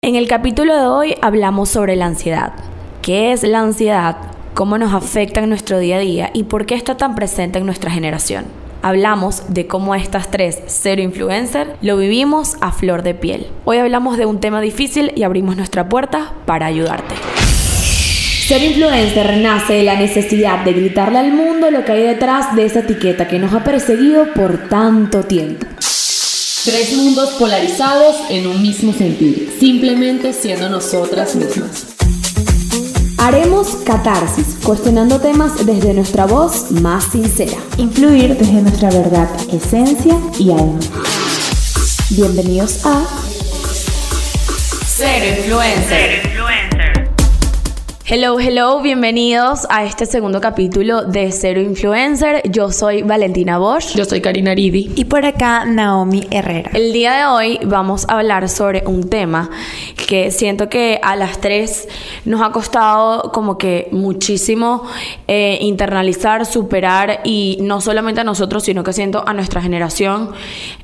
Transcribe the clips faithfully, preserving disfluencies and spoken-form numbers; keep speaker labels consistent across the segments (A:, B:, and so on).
A: En el capítulo de hoy hablamos sobre la ansiedad. ¿Qué es la ansiedad? ¿Cómo nos afecta en nuestro día a día? ¿Y por qué está tan presente en nuestra generación? Hablamos de cómo estas tres cero influencer lo vivimos a flor de piel. Hoy hablamos de un tema difícil y abrimos nuestra puerta para ayudarte. Ser influencer nace de la necesidad de gritarle al mundo lo que hay detrás de esa etiqueta que nos ha perseguido por tanto tiempo.
B: Tres mundos polarizados en un mismo sentir, simplemente siendo nosotras mismas.
A: Haremos catarsis, cuestionando temas desde nuestra voz más sincera.
C: Influir desde nuestra verdad, esencia y alma. Bienvenidos a
A: Cero Influencer. Hello, hello, bienvenidos a este segundo capítulo de Cero Influencer. Yo soy Valentina Bosch.
B: Yo soy Karina Aridi.
C: Y por acá Naomi Herrera.
A: El día de hoy vamos a hablar sobre un tema que siento que a las tres nos ha costado como que muchísimo eh, internalizar, superar, y no solamente a nosotros, sino que siento a nuestra generación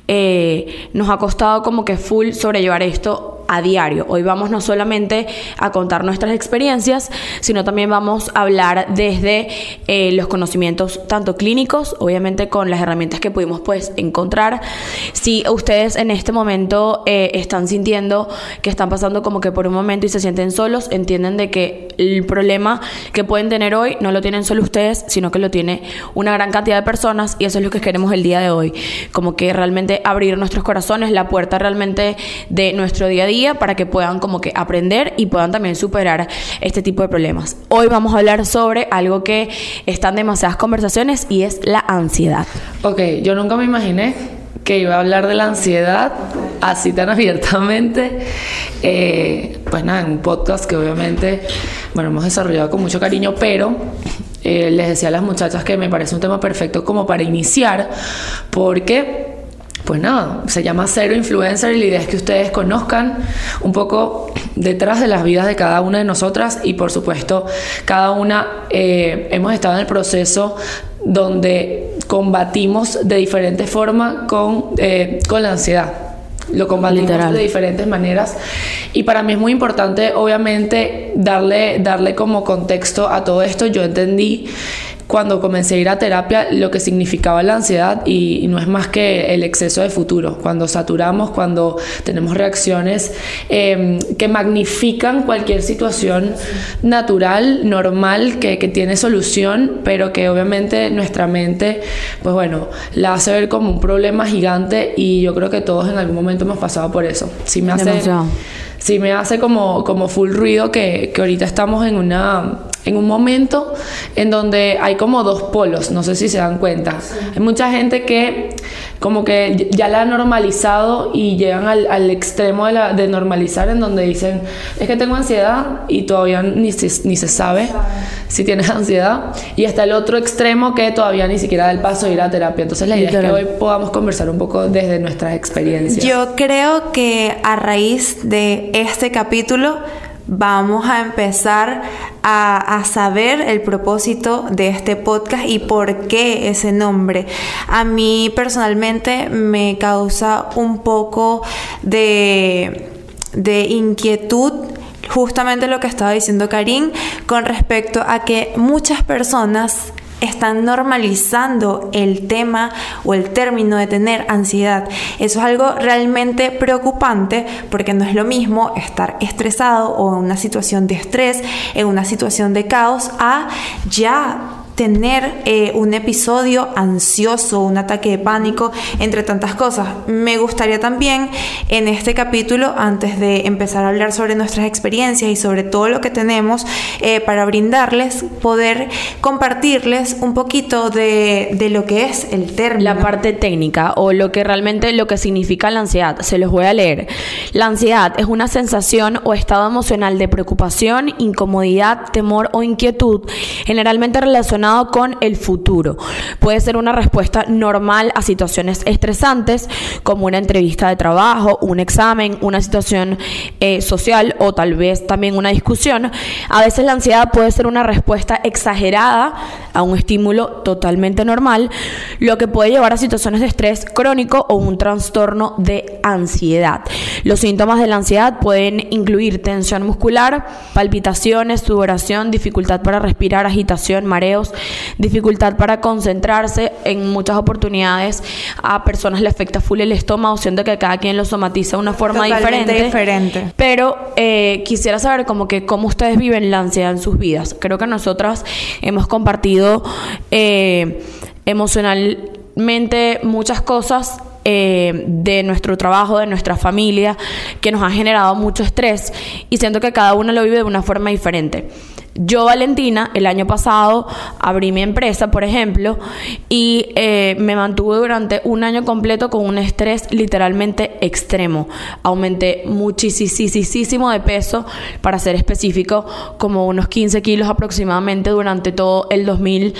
A: eh, nos ha costado como que full sobrellevar esto a diario. Hoy vamos no solamente a contar nuestras experiencias, sino también vamos a hablar desde eh, los conocimientos tanto clínicos, obviamente con las herramientas que pudimos pues encontrar. Si ustedes en este momento eh, están sintiendo que están pasando como que por un momento y se sienten solos, entienden de que el problema que pueden tener hoy no lo tienen solo ustedes, sino que lo tiene una gran cantidad de personas, y eso es lo que queremos el día de hoy, como que realmente abrir nuestros corazones, la puerta realmente de nuestro día a día, para que puedan como que aprender y puedan también superar este tipo de problemas. Hoy vamos a hablar sobre algo que está en demasiadas conversaciones, y es la ansiedad.
B: Ok, yo nunca me imaginé que iba a hablar de la ansiedad así tan abiertamente. Eh, pues nada, en un podcast que obviamente, bueno, hemos desarrollado con mucho cariño, pero eh, les decía a las muchachas que me parece un tema perfecto como para iniciar, porque pues nada, se llama Cero Influencer y la idea es que ustedes conozcan un poco detrás de las vidas de cada una de nosotras, y por supuesto cada una eh, hemos estado en el proceso donde combatimos de diferente forma con, eh, con la ansiedad. Lo combatimos Literal. de diferentes maneras, y para mí es muy importante obviamente darle, darle como contexto a todo esto. Yo entendí cuando comencé a ir a terapia lo que significaba la ansiedad, y, y no es más que el exceso de futuro, cuando saturamos, cuando tenemos reacciones eh, que magnifican cualquier situación natural, normal, que, que tiene solución, pero que obviamente nuestra mente, pues bueno, la hace ver como un problema gigante, y yo creo que todos en algún momento hemos pasado por eso. Sí me hace, sí me hace como, como full ruido que, que ahorita estamos en una... en un momento en donde hay como dos polos, no sé si se dan cuenta. Sí. Hay mucha gente que como que ya la ha normalizado y llegan al, al extremo de, la, de normalizar, en donde dicen, es que tengo ansiedad, y todavía ni se, ni se sabe sí. si tienes ansiedad. Y está el otro extremo que todavía ni siquiera da el paso de ir a terapia. Entonces la idea Literal. es que hoy podamos conversar un poco desde nuestras experiencias.
C: Yo creo que a raíz de este capítulo vamos a empezar a, a saber el propósito de este podcast y por qué ese nombre. A mí personalmente me causa un poco de, de inquietud, justamente lo que estaba diciendo Karin, con respecto a que muchas personas están normalizando el tema o el término de tener ansiedad. Eso es algo realmente preocupante, porque no es lo mismo estar estresado o en una situación de estrés, en una situación de caos, a ya tener eh, un episodio ansioso, un ataque de pánico, entre tantas cosas. Me gustaría también en este capítulo, antes de empezar a hablar sobre nuestras experiencias y sobre todo lo que tenemos eh, para brindarles, poder compartirles un poquito de, de lo que es el término.
A: La parte técnica, o lo que realmente lo que significa la ansiedad. Se los voy a leer. La ansiedad es una sensación o estado emocional de preocupación, incomodidad, temor o inquietud, generalmente relacionado relacionado con el futuro. Puede ser una respuesta normal a situaciones estresantes, como una entrevista de trabajo, un examen, una situación eh, social o tal vez también una discusión. A veces la ansiedad puede ser una respuesta exagerada a un estímulo totalmente normal, lo que puede llevar a situaciones de estrés crónico o un trastorno de ansiedad. Los síntomas de la ansiedad pueden incluir tensión muscular, palpitaciones, sudoración, dificultad para respirar, agitación, mareos, dificultad para concentrarse. En muchas oportunidades a personas le afecta full el estómago, siendo que cada quien lo somatiza de una forma
C: Totalmente
A: diferente.
C: diferente.
A: Pero eh, quisiera saber como que cómo ustedes viven la ansiedad en sus vidas. Creo que nosotras hemos compartido eh, emocionalmente muchas cosas Eh, de nuestro trabajo, de nuestra familia, que nos ha generado mucho estrés, y siento que cada uno lo vive de una forma diferente. Yo, Valentina, el año pasado abrí mi empresa, por ejemplo, y eh, me mantuve durante un año completo con un estrés literalmente extremo. Aumenté muchísimo de peso, para ser específico, como unos quince kilos aproximadamente durante todo el dos mil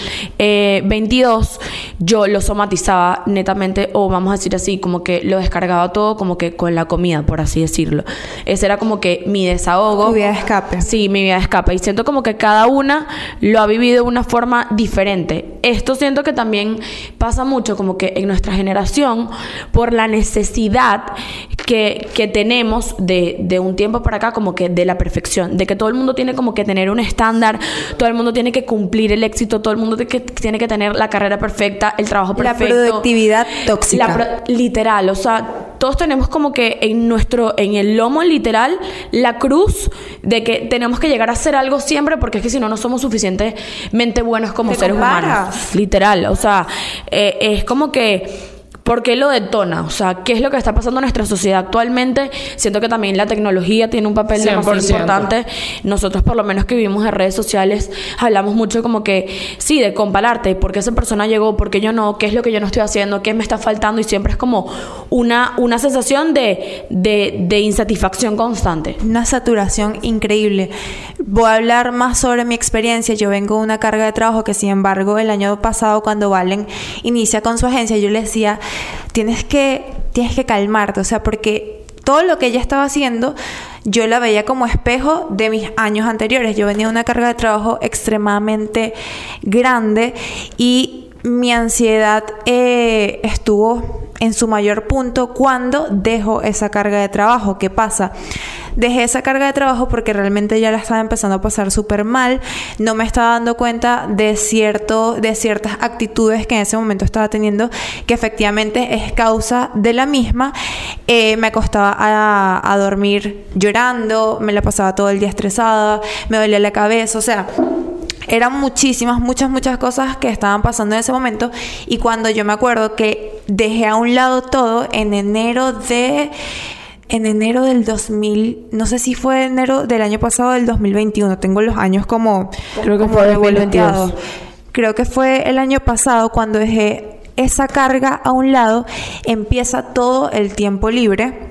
A: veintidós. Yo lo somatizaba netamente, o vamos a decir así, como que lo descargaba todo como que con la comida, por así decirlo. Ese era como que mi desahogo.
C: Tu vía de escape.
A: Sí, mi vía de escape. Y siento como que cada una lo ha vivido de una forma diferente. Esto siento que también pasa mucho como que en nuestra generación, por la necesidad que, que tenemos de, de un tiempo para acá, como que de la perfección, de que todo el mundo tiene como que tener un estándar, todo el mundo tiene que cumplir el éxito, todo el mundo tiene que, tiene que tener la carrera perfecta, el trabajo perfecto.
C: La productividad tóxica.
A: La pro- literal, o sea, todos tenemos como que en nuestro, en el lomo literal, la cruz de que tenemos que llegar a hacer algo siempre, porque es que si no, no somos suficientemente buenos como
C: Te
A: seres
C: comparas.
A: humanos. Literal, o sea, eh, es como que... ¿por qué lo detona? O sea, ¿qué es lo que está pasando en nuestra sociedad actualmente? Siento que también la tecnología tiene un papel demasiado importante. Nosotros, por lo menos que vivimos en redes sociales, hablamos mucho como que, sí, de compararte. ¿Por qué esa persona llegó? ¿Por qué yo no? ¿Qué es lo que yo no estoy haciendo? ¿Qué me está faltando? Y siempre es como una, una sensación de, de, de insatisfacción constante.
C: Una saturación increíble. Voy a hablar más sobre mi experiencia. Yo vengo de una carga de trabajo que, sin embargo, el año pasado, cuando Valen inicia con su agencia, yo le decía, tienes que, tienes que calmarte, o sea, porque todo lo que ella estaba haciendo, yo la veía como espejo de mis años anteriores. Yo venía de una carga de trabajo extremadamente grande y mi ansiedad eh, estuvo en su mayor punto cuando dejo esa carga de trabajo. ¿Qué pasa? Dejé esa carga de trabajo porque realmente ya la estaba empezando a pasar súper mal. No me estaba dando cuenta de, cierto, de ciertas actitudes que en ese momento estaba teniendo, que efectivamente es causa de la misma. Eh, me acostaba a, a dormir llorando, me la pasaba todo el día estresada, me dolía la cabeza, o sea... eran muchísimas, muchas, muchas cosas que estaban pasando en ese momento. Y cuando yo me acuerdo que dejé a un lado todo en enero de... En enero del dos mil... No sé si fue enero del año pasado, del dos mil veintiuno. Tengo los años como...
A: Creo que
C: como
A: fue dos mil veintidós.
C: Creo que fue el año pasado cuando dejé esa carga a un lado. Empieza todo el tiempo libre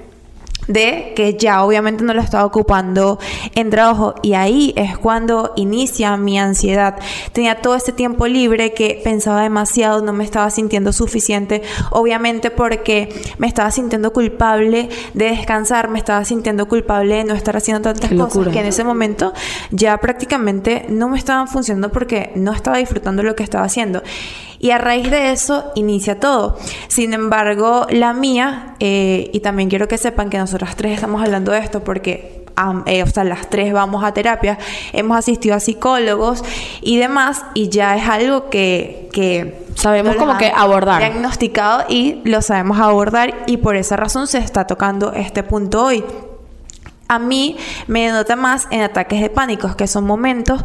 C: de que ya obviamente no lo estaba ocupando en trabajo, y ahí es cuando inicia mi ansiedad. Tenía todo este tiempo libre que pensaba demasiado, no me estaba sintiendo suficiente, obviamente porque me estaba sintiendo culpable de descansar, me estaba sintiendo culpable de no estar haciendo tantas
A: Qué
C: cosas
A: locura.
C: que en ese momento ya prácticamente no me estaban funcionando porque no estaba disfrutando lo que estaba haciendo. Y a raíz de eso inicia todo. Sin embargo, la mía, eh, y también quiero que sepan que nosotras tres estamos hablando de esto porque, um, eh, o sea, las tres vamos a terapia, hemos asistido a psicólogos y demás, y ya es algo que... que
A: Sabemos
C: nos
A: como
C: han
A: que abordar.
C: diagnosticado y lo sabemos abordar, y por esa razón se está tocando este punto hoy. A mí me denota más en ataques de pánico, que son momentos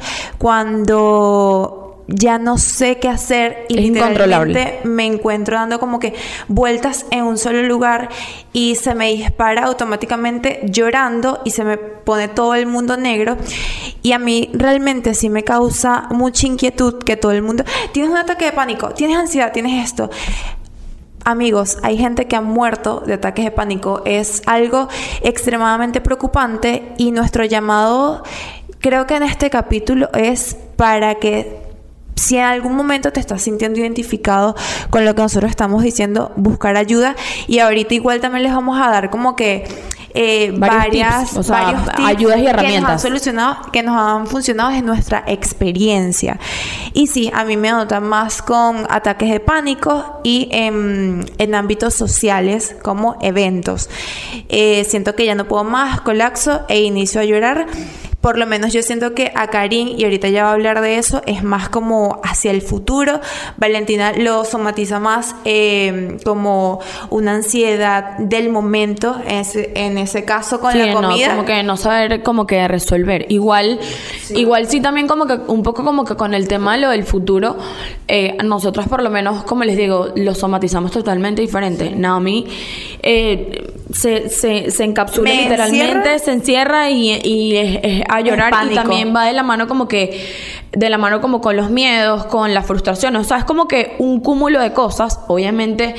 C: cuando ya no sé qué hacer y
A: es incontrolable.
C: literalmente me encuentro dando como que vueltas en un solo lugar y se me dispara automáticamente llorando y se me pone todo el mundo negro. Y a mí realmente sí me causa mucha inquietud que todo el mundo... Tienes un ataque de pánico, tienes ansiedad, tienes esto... Amigos, hay gente que ha muerto de ataques de pánico. Es algo extremadamente preocupante, y nuestro llamado, creo que en este capítulo, es para que si en algún momento te estás sintiendo identificado con lo que nosotros estamos diciendo, buscar ayuda. Y ahorita igual también les vamos a dar como que eh, varias
A: tips, o sea,
C: varios tips
A: ayudas y herramientas
C: que nos han solucionado, que nos han funcionado en nuestra experiencia. Y sí, a mí me notan más con ataques de pánico y en, en ámbitos sociales como eventos. Eh, siento que ya no puedo más, colapso e inicio a llorar. Por lo menos yo siento que a Karin, y ahorita ya va a hablar de eso, es más como hacia el futuro. Valentina lo somatiza más eh, como una ansiedad del momento, en ese, en ese caso con
A: sí,
C: la comida.
A: No, como que no saber como que resolver. Igual sí. igual sí también como que un poco como que con el tema de lo del futuro, eh, nosotros por lo menos, como les digo, lo somatizamos totalmente diferente. Naomi eh, se, se, se encapsula
C: Me
A: literalmente,
C: encierra.
A: se encierra y, y es, es a llorar, y también va de la mano como que de la mano como con los miedos, con la frustración, o sea, es como que un cúmulo de cosas. Obviamente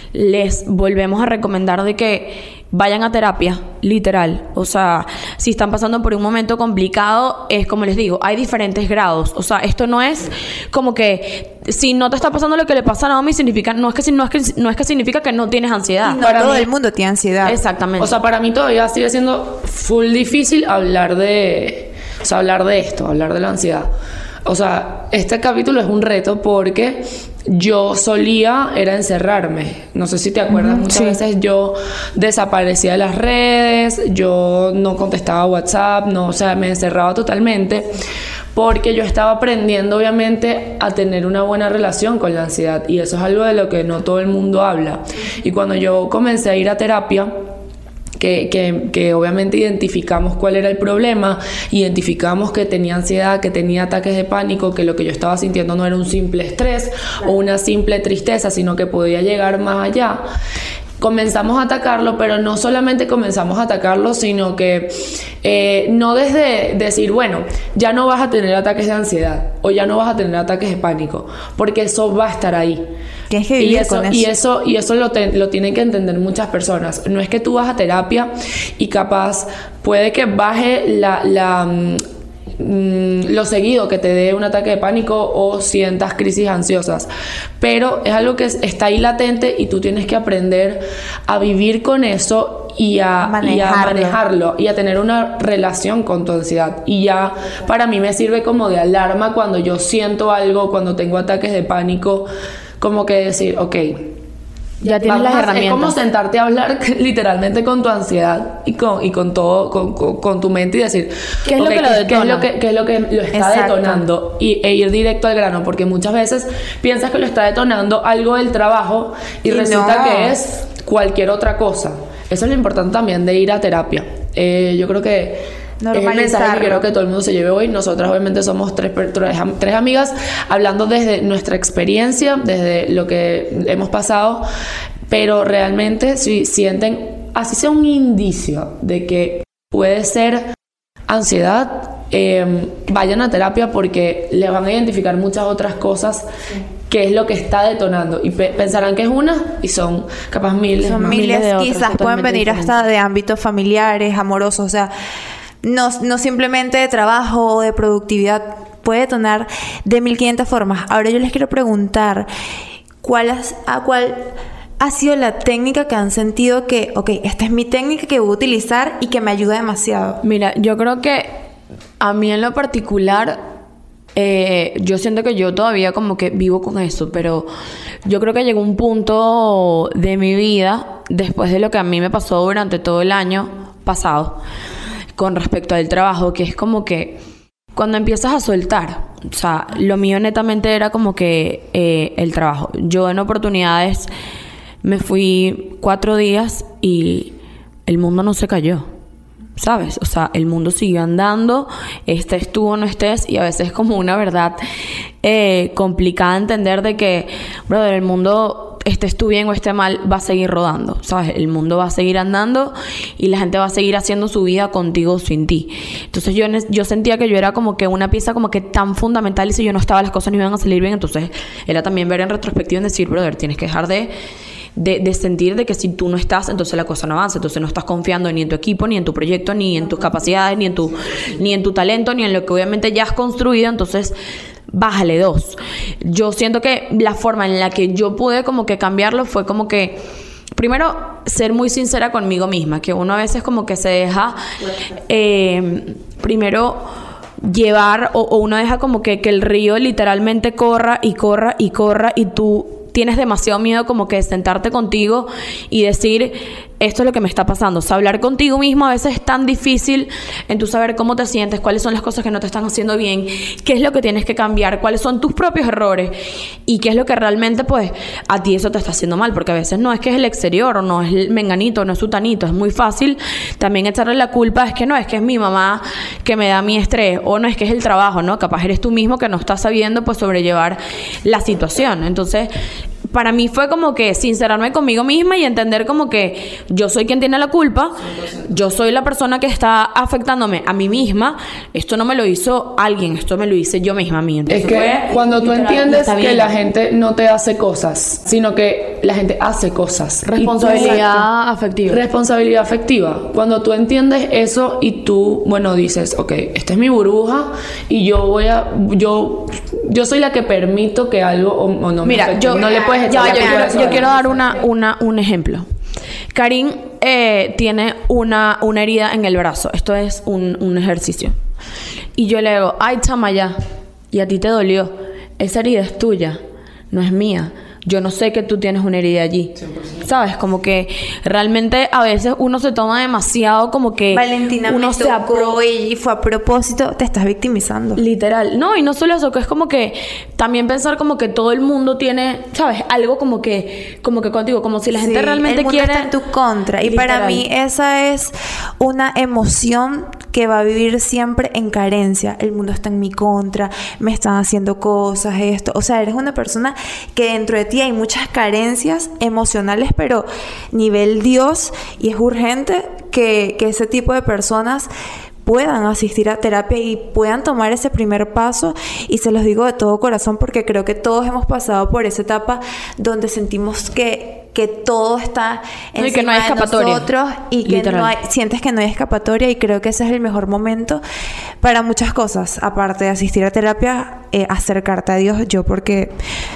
A: les volvemos a recomendar de que vayan a terapia, literal. O sea, si están pasando por un momento complicado, es como les digo, hay diferentes grados. O sea, esto no es como que si no te está pasando lo que le pasa a Naomi, significa, no es que no es que no es que significa que no tienes ansiedad.
C: No todo el mundo tiene ansiedad.
A: Exactamente.
B: O sea, para mí todavía sigue siendo full difícil hablar de, o sea, hablar de esto, hablar de la ansiedad. O sea, este capítulo es un reto porque yo solía era encerrarme. No sé si te acuerdas,
C: Uh-huh,
B: muchas
C: sí.
B: veces yo desaparecía de las redes, yo no contestaba WhatsApp, no, o sea, me encerraba totalmente porque yo estaba aprendiendo obviamente a tener una buena relación con la ansiedad, y eso es algo de lo que no todo el mundo habla. Y cuando yo comencé a ir a terapia, Que, que, que obviamente identificamos cuál era el problema, identificamos que tenía ansiedad, que tenía ataques de pánico, que lo que yo estaba sintiendo no era un simple estrés o una simple tristeza, sino que podía llegar más allá. Comenzamos a atacarlo, pero no solamente comenzamos a atacarlo, sino que eh, no desde decir, bueno, ya no vas a tener ataques de ansiedad o ya no vas a tener ataques de pánico, porque eso va a estar ahí.
C: Tienes que vivir
B: y eso,
C: con eso.
B: Y eso, y eso lo, te, lo tienen que entender muchas personas. No es que tú vas a terapia y capaz puede que baje la... la mm, lo seguido que te dé un ataque de pánico o sientas crisis ansiosas, pero es algo que está ahí latente y tú tienes que aprender a vivir con eso y a manejarlo. y a manejarlo y a tener una relación con tu ansiedad. Y ya para mí me sirve como de alarma cuando yo siento algo, cuando tengo ataques de pánico, como que decir, ok,
A: ya tienes las
B: a,
A: herramientas.
B: es como sentarte a hablar literalmente con tu ansiedad y con, y con todo, con, con, con tu mente, y decir
A: ¿qué es, okay, lo, que lo
B: ¿qué es lo que qué es lo que lo está
C: Exacto.
B: detonando? Y, e ir directo al grano, porque muchas veces piensas que lo está detonando algo del trabajo y, y resulta
C: no.
B: que es cualquier otra cosa. Eso es lo importante también de ir a terapia. Eh, yo creo que es el mensaje que quiero que todo el mundo se lleve hoy. Nosotras obviamente somos tres, tres, tres amigas hablando desde nuestra experiencia, desde lo que hemos pasado, pero realmente si sienten, así sea un indicio de que puede ser ansiedad, eh, vayan a terapia, porque le van a identificar muchas otras cosas que es lo que está detonando, y pe- pensarán que es una y son capaz miles,
C: Son
B: más.
C: miles,
A: miles de otras,
C: quizás pueden
A: totalmente
C: venir
A: diferentes.
C: hasta de ámbitos familiares, amorosos, o sea, no, no simplemente de trabajo o de productividad, puede detonar de mil quinientas formas. Ahora yo les quiero preguntar, ¿cuál, has, a cuál ha sido la técnica que han sentido que, ok, esta es mi técnica que voy a utilizar y que me ayuda demasiado?
A: Mira, yo creo que a mí en lo particular, eh, yo siento que yo todavía como que vivo con eso, pero yo creo que llegó un punto de mi vida, después de lo que a mí me pasó durante todo el año pasado, con respecto al trabajo, que es como que cuando empiezas a soltar, o sea, lo mío netamente era como que eh, el trabajo. Yo en oportunidades me fui cuatro días y el mundo no se cayó, ¿sabes? O sea, el mundo siguió andando, estés tú o no estés, y a veces es como una verdad eh, complicada entender de que, brother, el mundo, estés tú bien o esté mal, va a seguir rodando, ¿sabes? El mundo va a seguir andando y la gente va a seguir haciendo su vida contigo o sin ti. Entonces yo, yo sentía que yo era como que una pieza como que tan fundamental, y si yo no estaba, las cosas no iban a salir bien. Entonces era también ver en retrospectiva y decir, brother, tienes que dejar de... De, de sentir de que si tú no estás, entonces la cosa no avanza, entonces no estás confiando ni en tu equipo, ni en tu proyecto, ni en tus capacidades, ni en tu, ni en tu talento, ni en lo que obviamente ya has construido. Entonces bájale dos. Yo siento que la forma en la que yo pude como que cambiarlo fue como que, primero, ser muy sincera conmigo misma, que uno a veces como que se deja, eh, primero, llevar, o, o uno deja como que, que el río literalmente corra y corra y corra y tú tienes demasiado miedo como que de sentarte contigo y decir, esto es lo que me está pasando. O sea, hablar contigo mismo a veces es tan difícil en tu saber cómo te sientes, cuáles son las cosas que no te están haciendo bien, qué es lo que tienes que cambiar, cuáles son tus propios errores y qué es lo que realmente pues a ti eso te está haciendo mal, porque a veces no es que es el exterior o no es el menganito, no es sutanito, es muy fácil también echarle la culpa, es que no, es que es mi mamá que me da mi estrés, o no, es que es el trabajo, ¿no? Capaz eres tú mismo que no estás sabiendo pues sobrellevar la situación. Entonces, para mí fue como que sincerarme conmigo misma y entender como que yo soy quien tiene la culpa, yo soy la persona que está afectándome a mí misma, esto no me lo hizo alguien, esto me lo hice yo misma a mí. Entonces
B: es que
A: fue,
B: cuando tú
A: literal,
B: entiendes
A: está
B: que
A: bien.
B: la gente no te hace cosas, sino que la gente hace cosas.
A: Responsabilidad afectiva.
B: Responsabilidad afectiva. Cuando tú entiendes eso y tú, bueno, dices, ok, esta es mi burbuja y yo voy a, yo, yo soy la que permito que algo o, o no me
A: Mira,
B: afecte.
A: yo
B: no le puedes
A: ya,
B: echar
A: yo,
B: la
A: quiero,
B: culpa
A: yo
B: a
A: quiero
B: nadie.
A: dar una, una, un ejemplo. Karim eh, tiene una, una herida en el brazo. Esto es un, un ejercicio. Y yo le digo, ay, chama, ya. Y a ti te dolió. Esa herida es tuya, no es mía. Yo no sé que tú tienes una herida allí. cien por ciento. ¿Sabes? Como que realmente a veces uno se toma demasiado como que
C: Valentina
A: uno
C: me
A: se apro-
C: tocó y fue a propósito. Te estás victimizando.
A: Literal. No, y no solo eso, que es como que también pensar como que todo el mundo tiene, ¿sabes? Algo como que, como que contigo, como si la gente
C: Sí,
A: realmente
C: el mundo
A: quiere.
C: está en tu contra. Y para
A: Literal.
C: mí esa es una emoción que va a vivir siempre en carencia. El mundo está en mi contra, me están haciendo cosas, esto. O sea, eres una persona que dentro de ti hay muchas carencias emocionales, pero nivel Dios, y es urgente que, que ese tipo de personas puedan asistir a terapia y puedan tomar ese primer paso, y se los digo de todo corazón porque creo que todos hemos pasado por esa etapa donde sentimos que, que todo está
A: No, y
C: encima
A: que no hay
C: de
A: escapatoria.
C: nosotros y que
A: Literal.
C: no hay, sientes que no hay escapatoria, y creo que ese es el mejor momento para muchas cosas, aparte de asistir a terapia, eh, acercarte a Dios. Yo porque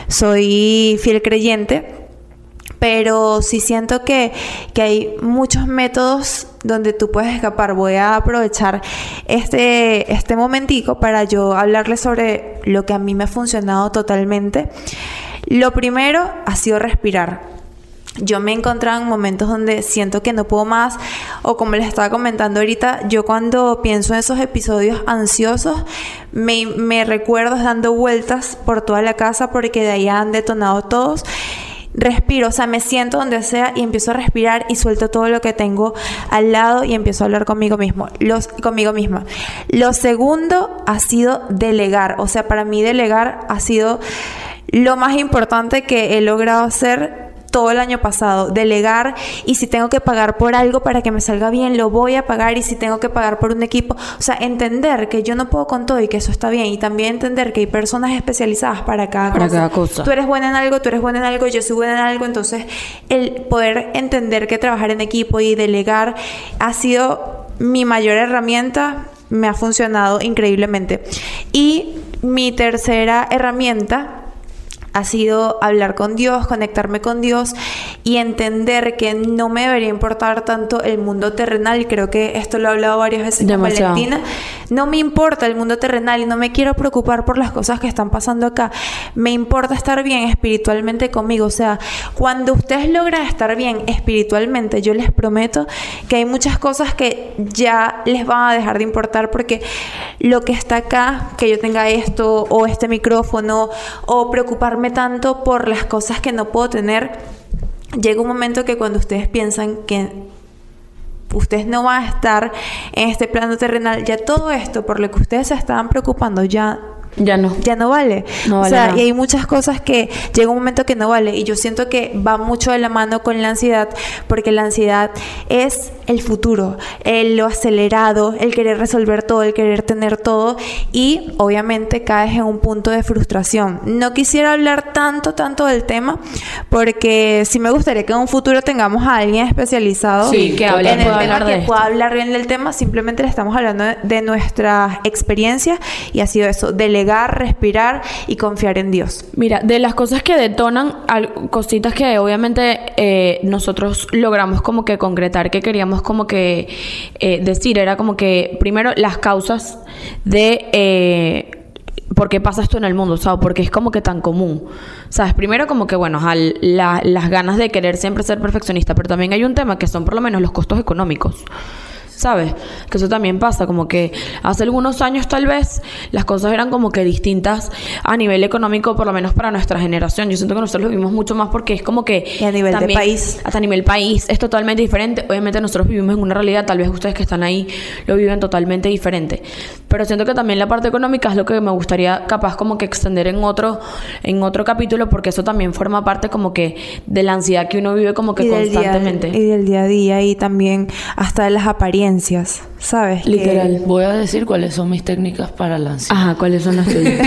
C: soy fiel creyente, pero sí siento que, que hay muchos métodos donde tú puedes escapar. Voy a aprovechar este, este momentico para yo hablarles sobre lo que a mí me ha funcionado totalmente. Lo primero ha sido respirar. Yo me he encontrado en momentos donde siento que no puedo más, o como les estaba comentando ahorita, yo cuando pienso en esos episodios ansiosos, me, me recuerdo dando vueltas por toda la casa porque de ahí han detonado todos. Respiro, o sea, me siento donde sea y empiezo a respirar y suelto todo lo que tengo al lado y empiezo a hablar conmigo mismo, los, conmigo misma. Lo segundo ha sido delegar. O sea, para mí delegar ha sido lo más importante que he logrado hacer todo el año pasado. Delegar, y si tengo que pagar por algo para que me salga bien, lo voy a pagar, y si tengo que pagar por un equipo, o sea, entender que yo no puedo con todo y que eso está bien, y también entender que hay personas especializadas para cada
A: Para
C: cosa.
A: cada cosa.
C: Tú eres buena en algo, tú eres buena en algo, yo soy buena en algo. Entonces, el poder entender que trabajar en equipo y delegar ha sido mi mayor herramienta, me ha funcionado increíblemente. Y mi tercera herramienta ha sido hablar con Dios, conectarme con Dios y entender que no me debería importar tanto el mundo terrenal. Y creo que esto lo he hablado varias veces
A: Demasiado.
C: con Valentina. No me importa el mundo terrenal y no me quiero preocupar por las cosas que están pasando acá. Me importa estar bien espiritualmente conmigo. O sea, cuando ustedes logran estar bien espiritualmente, yo les prometo que hay muchas cosas que ya les van a dejar de importar, porque lo que está acá, que yo tenga esto o este micrófono, o preocuparme tanto por las cosas que no puedo tener, llega un momento que cuando ustedes piensan que ustedes no van a estar en este plano terrenal, ya todo esto por lo que ustedes se estaban preocupando ya
A: Ya no.
C: ya no vale.
A: No vale
C: o sea,
A: nada.
C: y hay muchas cosas que llega un momento que no vale, y yo siento que va mucho de la mano con la ansiedad, porque la ansiedad es el futuro, el, lo acelerado, el querer resolver todo, el querer tener todo, y obviamente caes en un punto de frustración. No quisiera hablar tanto, tanto del tema, porque sí me gustaría que en un futuro tengamos a alguien especializado
A: sí, que hable,
C: en el tema,
A: hablar
C: que
A: de
C: pueda hablar bien del tema. Simplemente le estamos hablando de, de nuestra experiencia, y ha sido eso: delegar, respirar y confiar en Dios.
A: Mira, de las cosas que detonan, al, cositas que obviamente eh, nosotros logramos como que concretar, que queríamos como que eh, decir, era como que primero las causas de eh, por qué pasa esto en el mundo, o sea, porque es como que tan común, ¿sabes? Primero como que, bueno, al, la, las ganas de querer siempre ser perfeccionista, pero también hay un tema que son por lo menos los costos económicos, ¿sabes? Que eso también pasa, como que hace algunos años tal vez las cosas eran como que distintas a nivel económico, por lo menos para nuestra generación. Yo siento que nosotros lo vivimos mucho más porque es como que...
C: Y a nivel
A: también,
C: de país.
A: Hasta a nivel país es totalmente diferente. Obviamente nosotros vivimos en una realidad, tal vez ustedes que están ahí lo viven totalmente diferente. Pero siento que también la parte económica es lo que me gustaría capaz como que extender en otro, en otro capítulo, porque eso también forma parte como que de la ansiedad que uno vive como que
C: y
A: constantemente.
C: Del día, y del día a día, y también hasta de las apariencias, ¿sabes?
B: Literal.
C: Que...
B: Voy a decir cuáles son mis técnicas para la ansiedad.
A: Ajá, ¿cuáles son las tuyas?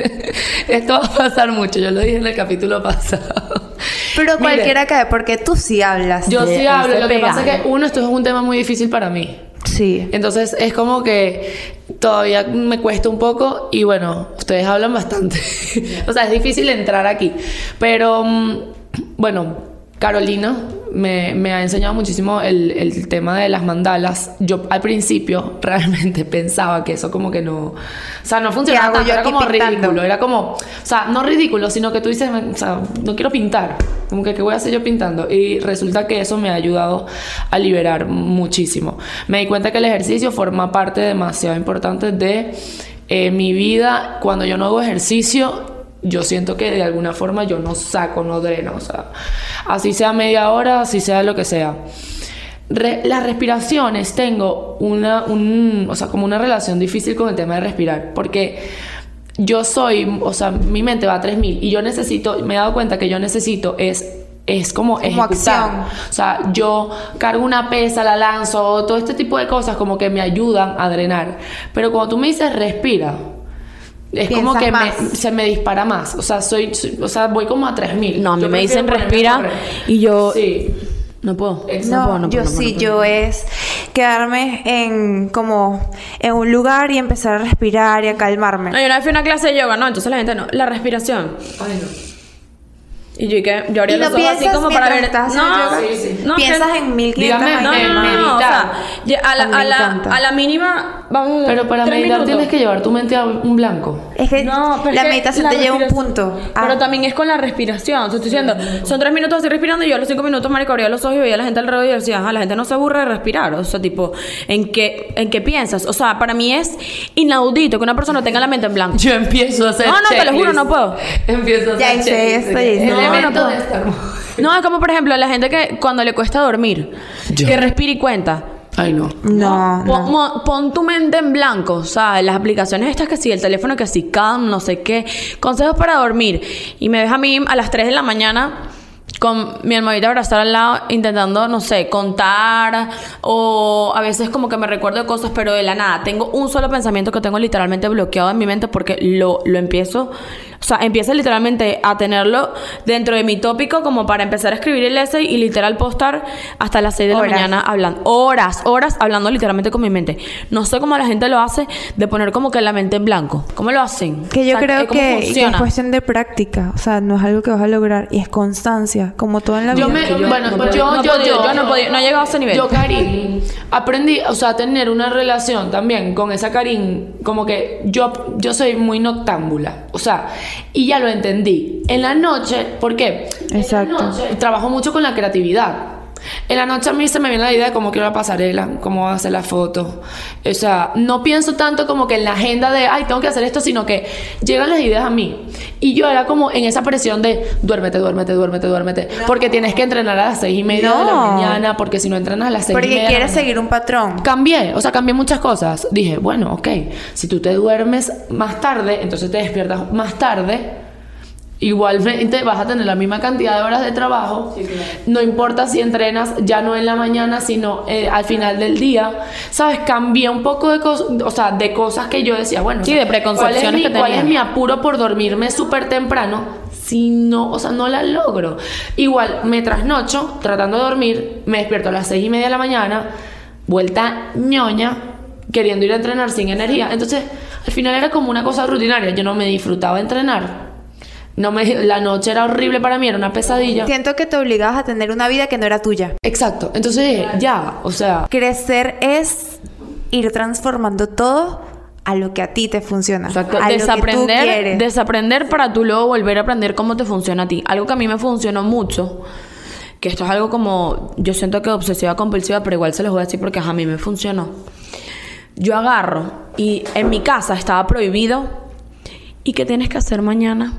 B: Esto va a pasar mucho, yo lo dije en el capítulo pasado.
C: Pero
B: Mire,
C: cualquiera cae, porque tú sí hablas.
B: yo
C: de-
B: sí hablo,
A: se
B: lo que
A: pega.
B: pasa es que uno, esto es un tema muy difícil para mí.
C: Sí.
B: Entonces es como que todavía me cuesta un poco, y bueno, ustedes hablan bastante. O sea, es difícil entrar aquí. Pero mm, bueno, Carolina me, me ha enseñado muchísimo el, el tema de las mandalas. Yo al principio realmente pensaba que eso como que no... O sea, no funcionaba
C: hago
B: tanto,
C: yo
B: era
C: aquí
B: como
C: pintando?
B: ridículo. Era como... O sea, no ridículo, sino que tú dices, o sea, no quiero pintar. Como que, ¿qué voy a hacer yo pintando? Y resulta que eso me ha ayudado a liberar muchísimo. Me di cuenta que el ejercicio forma parte demasiado importante de eh, mi vida. Cuando yo no hago ejercicio, yo siento que de alguna forma yo no saco, no dreno, o sea, así sea media hora, así sea lo que sea. Re- las respiraciones, tengo una, un, o sea, como una relación difícil con el tema de respirar, porque yo soy, o sea, mi mente va a tres mil y yo necesito, me he dado cuenta que yo necesito es es como,
C: Como
B: ejecutar.
C: acción.
B: O sea, yo cargo una pesa, la lanzo, todo este tipo de cosas como que me ayudan a drenar. Pero cuando tú me dices respira, es como
C: Piensas
B: que me,
C: más.
B: se me dispara más. O sea, soy, soy- o sea, voy como a tres mil.
A: No, a mí
B: Yo
A: me dicen
B: prefiero ponerme a
A: respira
B: correr.
A: y yo...
B: Sí.
A: No puedo.
B: Ex-
C: No,
A: puedo, no
C: yo
A: puedo, no
C: sí,
A: puedo.
C: yo es quedarme en como en un lugar y empezar a respirar y a calmarme.
A: No, yo una vez fui a una clase de yoga, ¿no? Entonces la gente no. La respiración.
B: Ay, no.
A: Y yo que yo abría
C: ¿Y no
A: los ojos así
C: piensas
A: como para ver.
C: mientras estás haciendo yoga?
B: Sí, sí.
A: no,
C: Piensas
A: que-
C: en mil quinientas
B: Dígame,
A: No,
C: vainas
A: no, no,
C: más.
A: no, o sea, ya a la,
C: A mí
A: a
C: me
A: la,
C: encanta.
A: a la mínima vamos.
B: Pero para
A: tres
B: meditar
A: minutos.
B: tienes que llevar tu mente a un blanco.
C: Es que
A: No, pero
C: la
A: es que
C: meditación
A: la
C: te lleva a un
A: respiración-
C: punto. Ah,
A: Pero también es con la respiración. O sea, estoy diciendo, son tres minutos así respirando y yo a los cinco minutos, marico, abría los ojos y veía a la gente alrededor y decía, ajá, la gente no se aburre de respirar. O sea, tipo, ¿en qué, en qué piensas? O sea, para mí es inaudito que una persona tenga la mente en blanco.
B: Yo empiezo a hacer
A: No, no, te lo juro,
B: checklist.
A: no puedo.
B: Empiezo a hacer
C: Ya hice
B: checklist.
C: esto, ya hice
A: esto.
B: Elemento
A: No, no
B: de
A: puedo.
B: estar...
A: No, es como, por ejemplo, la gente que cuando le cuesta dormir,
B: Yo.
A: que respira y cuenta.
B: Ay, no.
C: no,
A: Pon,
C: no.
A: mo- pon tu mente en blanco, o sea, las aplicaciones estas que sí, el teléfono que sí, Calm, no sé qué, consejos para dormir. Y me deja a mí a las tres de la mañana con mi almohadita abrazada al lado, intentando, no sé, contar, o a veces como que me recuerdo de cosas, pero de la nada. Tengo un solo pensamiento que tengo literalmente bloqueado en mi mente porque lo, lo empiezo, o sea, empiezo literalmente a tenerlo dentro de mi tópico como para empezar a escribir el essay y literal postar hasta las seis de la
C: Horas.
A: mañana hablando. Horas, horas hablando literalmente con mi mente. No sé cómo la gente lo hace de poner como que la mente en blanco. ¿Cómo lo hacen?
C: Que yo
A: O sea,
C: creo
A: ¿cómo
C: que, que es
A: funciona?
C: cuestión de práctica. O sea, no es algo que vas a lograr. Y es constancia, como todo en la
B: Yo
C: vida.
B: me,
A: que yo
B: bueno,
A: no
B: pues
A: podía-
B: yo,
A: no
B: yo,
A: podía,
B: yo,
A: yo no podía, no he llegado a ese nivel.
B: Yo, Karin, aprendí, o sea, a tener una relación también con esa Karin, como que yo, yo soy muy noctámbula, o sea, y ya lo entendí. En la noche, ¿por qué?
C: Exacto.
B: En la noche trabajo mucho con la creatividad. En la noche a mí se me viene la idea de cómo quiero la pasarela, cómo voy a hacer la foto. O sea, no pienso tanto como que en la agenda de, ay, tengo que hacer esto, sino que llegan las ideas a mí. Y yo era como en esa presión de, duérmete, duérmete, duérmete, duérmete. Porque tienes que entrenar a las seis y media de la
C: No.
B: mañana, porque si no entrenas a las seis y
C: Porque
B: media de la
C: quieres
B: mañana-
C: seguir un patrón.
B: Cambié, o sea, cambié muchas cosas. Dije, bueno, ok, si tú te duermes más tarde, entonces te despiertas más tarde, igualmente vas a tener la misma cantidad de horas de trabajo. Sí, claro. No importa si entrenas ya no en la mañana, sino eh, al final del día. ¿Sabes? Cambié un poco de cosas, o sea, de cosas que yo decía, bueno,
A: sí,
B: o sea,
A: de preconcepciones
B: ¿cuál es mi,
A: que tenía?
B: ¿Cuál es mi apuro por dormirme súper temprano? Si no, o sea, no la logro. Igual me trasnocho tratando de dormir, me despierto a las seis y media de la mañana, vuelta ñoña, queriendo ir a entrenar sin energía. Entonces, al final era como una cosa rutinaria. Yo no me disfrutaba entrenar. No me, la noche era horrible para mí, era una pesadilla.
C: Siento que te obligabas a tener una vida que no era tuya.
B: Exacto. Entonces, ya, o sea...
C: Crecer es ir transformando todo a lo que a ti te funciona.
A: Exacto.
C: A
A: Desaprender,
C: lo que tú quieres.
A: desaprender para tú luego volver a aprender cómo te funciona a ti. Algo que a mí me funcionó mucho, que esto es algo como... Yo siento que obsesiva compulsiva, pero igual se los voy a decir porque a mí me funcionó. Yo agarro y en mi casa estaba prohibido. ¿Y qué tienes que hacer mañana?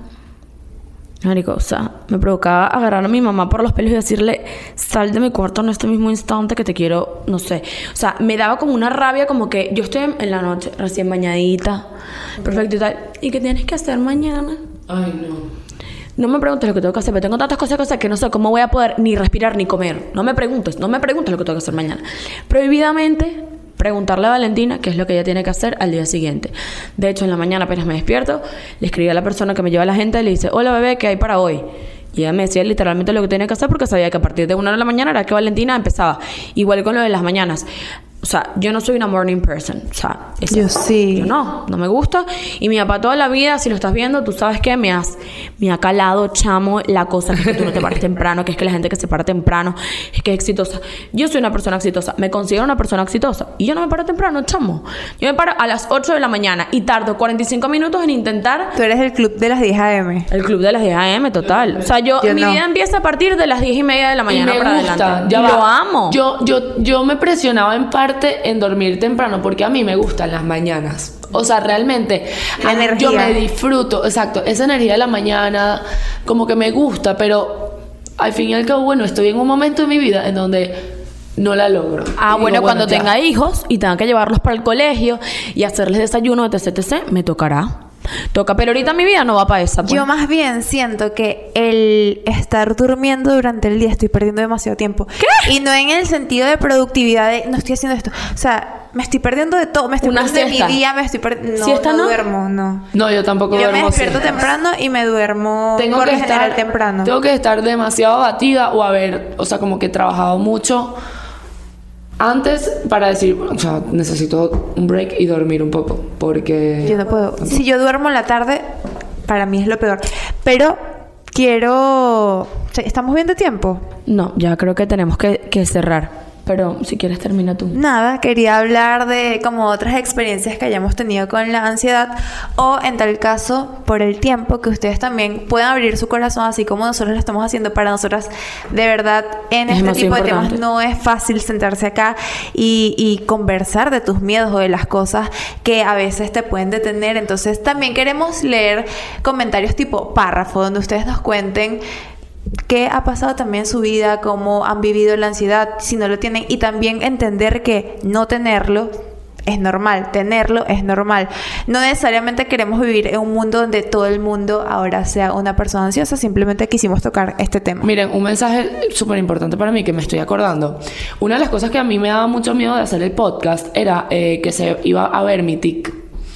A: Marico, o sea, me provocaba agarrar a mi mamá por los pelos y decirle, sal de mi cuarto en este mismo instante que te quiero, no sé. O sea, me daba como una rabia, como que yo estoy en la noche, recién bañadita, perfecto y tal. ¿Y qué tienes que hacer mañana?
B: Ay, no.
A: No me preguntes lo que tengo que hacer, pero tengo tantas cosas que hacer que no sé cómo voy a poder ni respirar ni comer. No me preguntes, no me preguntes lo que tengo que hacer mañana. Prohibidamente... preguntarle a Valentina qué es lo que ella tiene que hacer al día siguiente. De hecho, en la mañana apenas me despierto, le escribí a la persona que me lleva a la gente y le dice, hola bebé, ¿qué hay para hoy? Y ella me decía literalmente lo que tenía que hacer porque sabía que a partir de una hora de la mañana era que Valentina empezaba. Igual con lo de las mañanas. O sea, yo no soy una morning person. O sea, esa,
C: yo sí.
A: Yo no, no me gusta. Y mi papá toda la vida, si lo estás viendo, tú sabes que me has, me ha calado, chamo, la cosa que es que tú no te pares temprano, que es que la gente que se para temprano es que es exitosa. Yo soy una persona exitosa, me considero una persona exitosa. Y yo no me paro temprano, chamo. Yo me paro a las ocho de la mañana y tardo cuarenta y cinco minutos en intentar...
C: Tú eres el club de las diez a eme.
A: El club de las diez a eme, total. O sea, yo,
C: yo
A: mi
C: no.
A: vida empieza a partir de las diez y media de la mañana
B: y me
A: para
B: gusta,
A: adelante.
B: ya
A: Y
B: va.
A: lo amo.
B: Yo, yo, yo me presionaba en parte en dormir temprano porque a mí me gustan las mañanas. O sea, realmente
C: La
B: a mí,
C: energía.
B: yo me disfruto, exacto, esa energía de la mañana como que me gusta, pero al fin y al cabo, bueno, estoy en un momento de mi vida en donde no la logro.
A: Ah,
B: Y
A: bueno,
B: digo,
A: cuando
B: ya.
A: tenga hijos y tenga que llevarlos para el colegio y hacerles desayuno, etc, etc, me tocará. Toca, pero ahorita mi vida no va para esa. Pues.
C: Yo más bien siento que el estar durmiendo durante el día estoy perdiendo demasiado tiempo.
A: ¿Qué?
C: Y no en el sentido de productividad de no estoy haciendo esto. O sea, me estoy perdiendo de todo. Me estoy
A: Una
C: perdiendo de
A: siesta.
C: mi día, me estoy perdiendo. No,
A: ¿Siesta
C: no
A: no?
C: duermo, no.
B: No, yo tampoco
C: Yo me
B: duermo
C: despierto
B: siestas.
C: temprano y me duermo
B: Tengo
C: por
B: que
C: lo general
B: estar
C: temprano.
B: Tengo que estar demasiado abatida o haber, o sea, como que he trabajado mucho antes para decir, bueno, o sea, necesito un break y dormir un poco porque
C: Yo no puedo. Si yo duermo en la tarde, para mí es lo peor. Pero quiero... ¿Estamos bien de tiempo?
A: No, ya creo que tenemos que, que cerrar. Pero si quieres termina tú.
C: Nada, quería hablar de como otras experiencias que hayamos tenido con la ansiedad o en tal caso por el tiempo que ustedes también puedan abrir su corazón así como nosotros lo estamos haciendo para nosotras. De verdad, en
A: Es
C: este
A: demasiado
C: tipo de temas
A: importante.
C: no es fácil sentarse acá y, y conversar de tus miedos o de las cosas que a veces te pueden detener. Entonces también queremos leer comentarios tipo párrafo donde ustedes nos cuenten qué ha pasado también en su vida, cómo han vivido la ansiedad, si no lo tienen, y también entender que no tenerlo es normal, tenerlo es normal. No necesariamente queremos vivir en un mundo donde todo el mundo ahora sea una persona ansiosa, simplemente quisimos tocar este tema.
B: Miren, un mensaje súper importante para mí que me estoy acordando. Una de las cosas que a mí me daba mucho miedo de hacer el podcast era eh, que se iba a ver mi tic.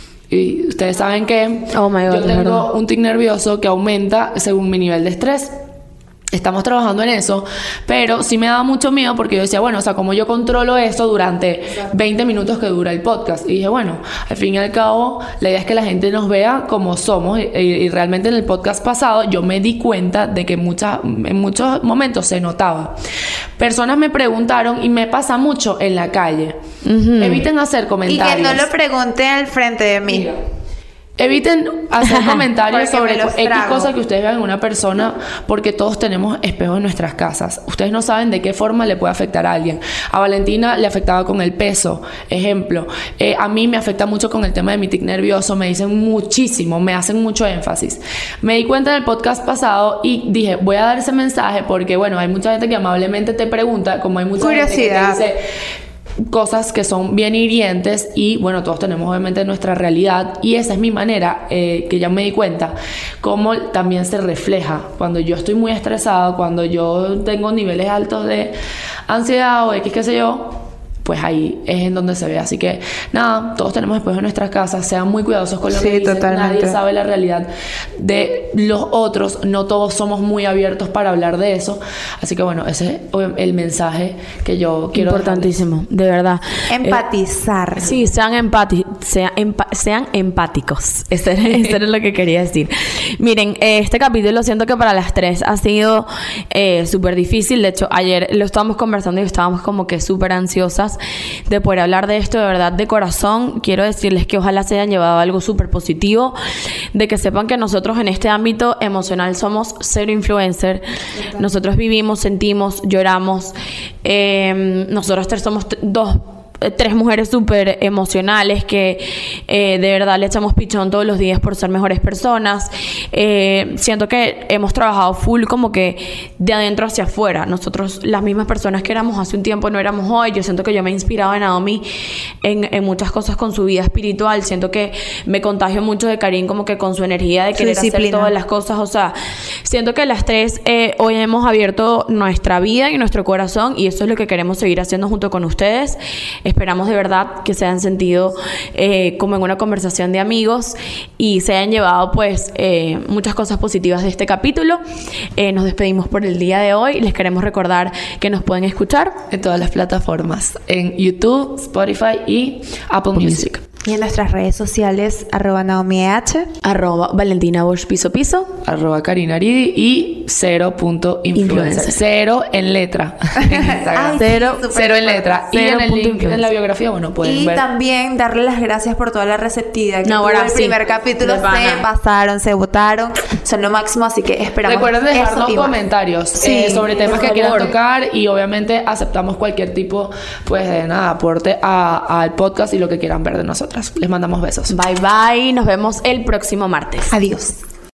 B: Y ustedes saben que
A: Oh my God,
B: yo
A: es verdad.
B: tengo un tic nervioso que aumenta según mi nivel de estrés. Estamos trabajando en eso, pero sí me daba mucho miedo porque yo decía, bueno, o sea, como yo controlo eso durante veinte minutos que dura el podcast. Y dije, bueno, al fin y al cabo, la idea es que la gente nos vea como somos. Y, y realmente en el podcast pasado yo me di cuenta de que muchas, en muchos momentos se notaba. Personas me preguntaron, y me pasa mucho en la calle,
A: Ujú.
B: eviten hacer
C: Y
B: comentarios.
C: que no lo pregunten al frente de mí.
B: Mira, eviten hacer comentarios
C: Porque
B: sobre
C: me los
B: X
C: trago.
B: cosa que ustedes vean en una persona, porque todos tenemos espejos en nuestras casas. Ustedes no saben de qué forma le puede afectar a alguien. A Valentina le afectaba con el peso, ejemplo. Eh, a mí me afecta mucho con el tema de mi tic nervioso. Me dicen muchísimo, me hacen mucho énfasis. Me di cuenta en el podcast pasado y dije, voy a dar ese mensaje porque, bueno, hay mucha gente que amablemente te pregunta, como hay mucha gente que te
C: Curiosidad.
B: dice... cosas que son bien hirientes y bueno, todos tenemos obviamente nuestra realidad y esa es mi manera, eh, que ya me di cuenta, cómo también se refleja cuando yo estoy muy estresada, cuando yo tengo niveles altos de ansiedad o X, qué sé yo, pues ahí es en donde se ve. Así que nada, todos tenemos espejos en nuestras casas, sean muy cuidadosos con lo
C: Sí,
B: que dicen.
C: totalmente.
B: Nadie sabe la realidad de los otros, no todos somos muy abiertos para hablar de eso. Así que bueno, ese es el mensaje que yo quiero
A: Importantísimo, de verdad.
C: Empatizar.
A: Eh, sí, sean, empati sean, empa sean empáticos. Eso era, eso era lo que quería decir. Miren, eh, este capítulo siento que para las tres ha sido eh, súper difícil. De hecho, ayer lo estábamos conversando y estábamos como que súper ansiosas de poder hablar de esto. De verdad, de corazón, quiero decirles que ojalá se hayan llevado algo súper positivo, de que sepan que nosotros en este ámbito emocional somos cero influencer. Nosotros vivimos, sentimos, lloramos. Eh, nosotros tres somos dos tres mujeres súper emocionales que eh, de verdad le echamos pichón todos los días por ser mejores personas. Eh, siento que hemos trabajado full como que de adentro hacia afuera. Nosotros, las mismas personas que éramos hace un tiempo, no éramos hoy. Yo siento que yo me he inspirado en Naomi en, en muchas cosas con su vida espiritual. Siento que me contagio mucho de Karin como que con su energía de querer hacer todas las cosas. O sea, siento que las tres eh, hoy hemos abierto nuestra vida y nuestro corazón y eso es lo que queremos seguir haciendo junto con ustedes. Esperamos de verdad que se hayan sentido eh, como en una conversación de amigos y se hayan llevado pues eh, muchas cosas positivas de este capítulo. Eh, nos despedimos por el día de hoy. Les queremos recordar que nos pueden escuchar
B: en todas las plataformas, en YouTube, Spotify y Apple Music.
C: Y en nuestras redes sociales, arroba Naomi H,
A: arroba Valentina Bosch piso piso,
B: arroba Karina Aridi y cero punto influencer. Cero en letra. En Instagram.
C: Ay,
B: cero,
C: sí,
B: cero en letra. Y en el link
A: influencer.
B: en la biografía, bueno, pueden
C: y
B: ver.
C: también darle las gracias por toda la receptividad que
A: No,
C: tuvo
A: ahora
C: el
A: sí,
C: primer capítulo.
A: de pana.
C: Se pasaron, se votaron, son lo máximo, así que esperamos.
B: Recuerden dejarnos
C: eso y más.
B: comentarios
C: Sí,
B: eh, sobre temas
A: por
B: que quieran
A: favor.
B: tocar y obviamente aceptamos cualquier tipo pues de nada, aporte a- al podcast y lo que quieran ver de nosotras. Les mandamos besos.
A: Bye bye, nos vemos el próximo martes.
C: Adiós.